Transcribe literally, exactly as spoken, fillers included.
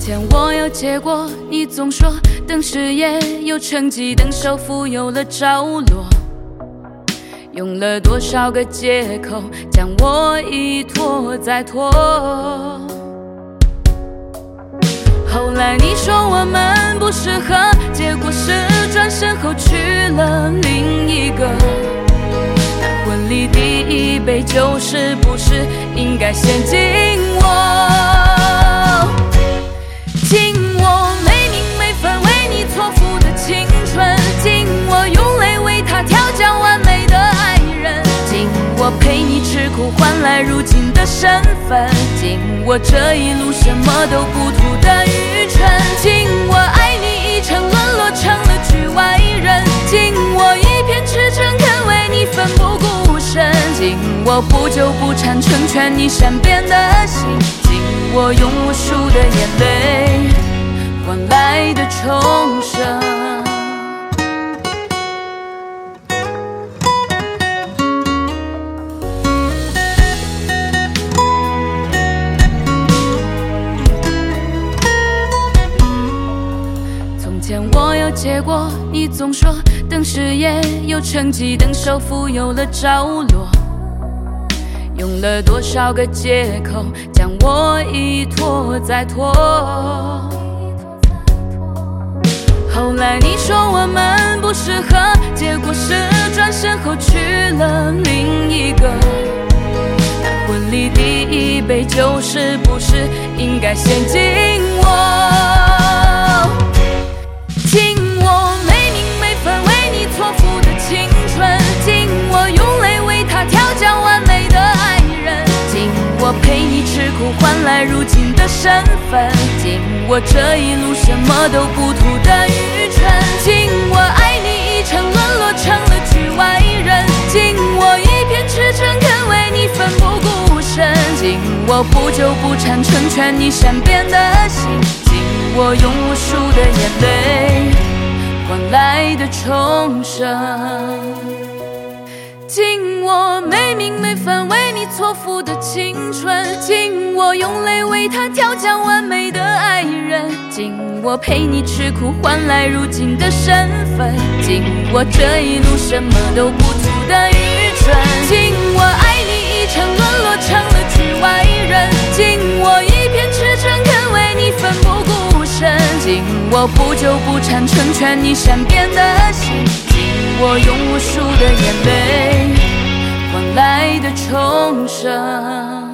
前我有结果，你总说等事业有成绩，等首富有了着落，用了多少个借口将我一拖再拖。后来你说我们不适合，结果是转身后娶了另一个。那婚礼第一杯就是不是应该先敬我？敬我没名没分为你错付的青春，敬我用泪为他调教完美的爱人，敬我陪你吃苦换来如今的身份，敬我这一路什么都不图的愚蠢，敬我爱你已成沦落成了局外人，敬我一片赤诚肯为你奋不顾身，敬我不纠不缠成全你善变的心，敬我用无数的眼泪换来的重生。从前我有结果，你总说等事业有成绩，等首富有了着落，用了多少个借口将我一拖再拖。后来你说我们不适合，结果是转身后娶了另一个。那婚礼第一杯就是不是应该先敬我？敬我没名没分为你错付的青春，敬我用泪为他调教完美的爱人，敬我陪你吃苦换来如今的身份，敬我这一路什么都不图的愚蠢，敬我爱你已成沦落成了局外人，敬我一片赤诚肯为你奋不顾身，敬我不纠不缠成全你善变的心，敬我用无数的眼泪换来的重生。敬我没名没分为你错付的青春，敬我用泪为他调教完美的爱人，敬我陪你吃苦换来如今的身份，敬我这一路什么都不图的愚蠢，敬我爱你已成沦落成了局外人，敬我一片赤诚肯为你奋不顾身，敬我不纠不缠成全你善变的心，敬我用无数的眼泪换来的重生。